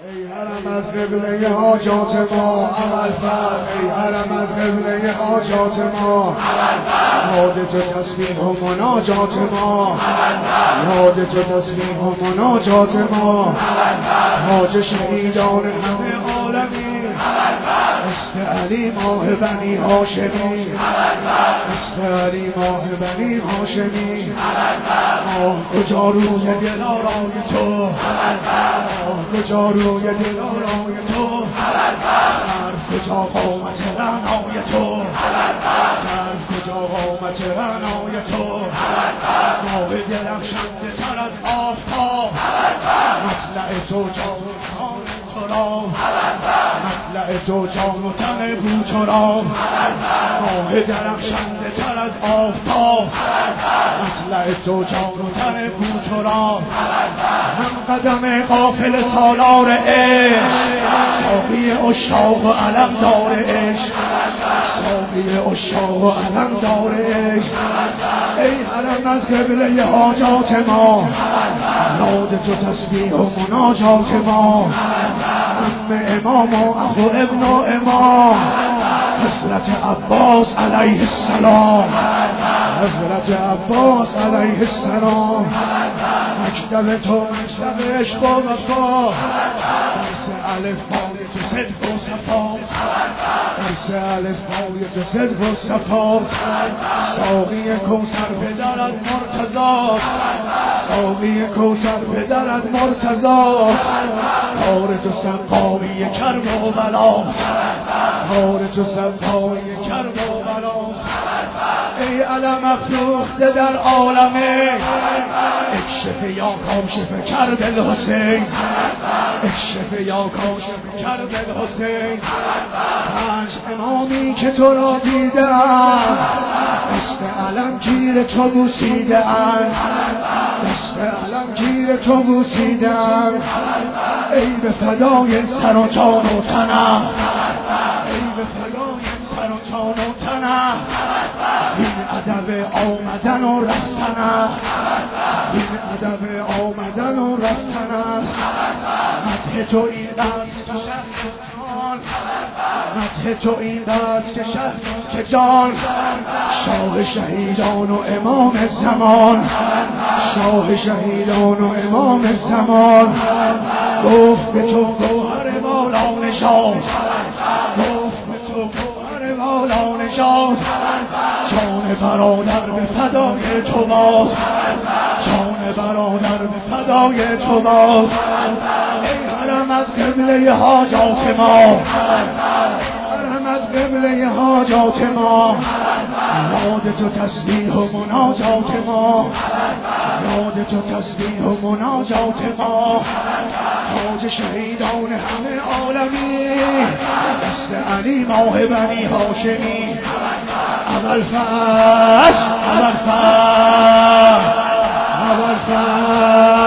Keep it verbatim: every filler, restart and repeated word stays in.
ای حرم از قبله حاجات ما عمل فرد، ای حرم از قبله حاجات ما یاد تو تسبیح و مناجات ما، یاد تو تسبیح و مناجات ما، حاج شهیدان همه عالمی، اسم علی ماه بنی هاشمی، اسم علی ماه بنی هاشمی. ماه کجا روی دلارای تو، ماه کجا روی دلارای تو، سر کجا قامت رعنای تو، سر کجا قامت رعنای تو، ماه درخشنده تر از آفتاب، مطلع تو جان تو را، مطلع تو جان و تن بو تو را، ماه درخشنده تر از آفتاب، مطلع تو جان و تن بو تو را. هم قدم قافل سالار عشق، ساقی عشاق و علمدار عشق، ساقی عشاق و علمدار عشق. ای حرم از قبله حاجات ما یاد تو تسبیح و مناجات ما، ام امام و اخو ابن و امام حضرت عباس علیه السلام، حضرت عباس علیه السلام. مکتب تو مکتب عشق و وفا، درس الف بای تو صدق و صفا، درس الف بای تو صدق و صفا. ساقی کوثر پدرت مرتضاست، ساقی کوثر پدرت مرتضاست. کار تو سقایی کرب و بلاست، کار تو سقایی کرب و بلاست. ای علم افروخته در عالمه، اکشف یا کاشف کرب الحسین، اکشف یا کاشف کرب الحسین. پنج امامی که تو را دیدم، دست علم گیر تو بوسیدم، دست علم گیر تو بوسیدم. ای به فدای سر و جان و تنم، ای به فدای سر و جان و تنم. این ادب آمدن و رفتن، این ادب آمدن و رفتن. مدح تو این است که شهر، مدح تو این است که شهر که جان. شاه شهیدان و امام زمان، شاه شهیدان و امام زمان. گفت به تو گوهر والا نشاط، گفت به تو گوهر والا نشاط. جان برادر به فدای تو باز، جان برادر به فدای تو باز. ای حرم از قبله حاجات ما، حرم از قبله حاجات ما یاد تو تسبیح و مناجات ما، یاد تو تسبیح و مناجات ما. تاج شهیدان همه عالمی، دست علی ماه بنی هاشمی. ابوالفضل ابوالفضل ابوالفضل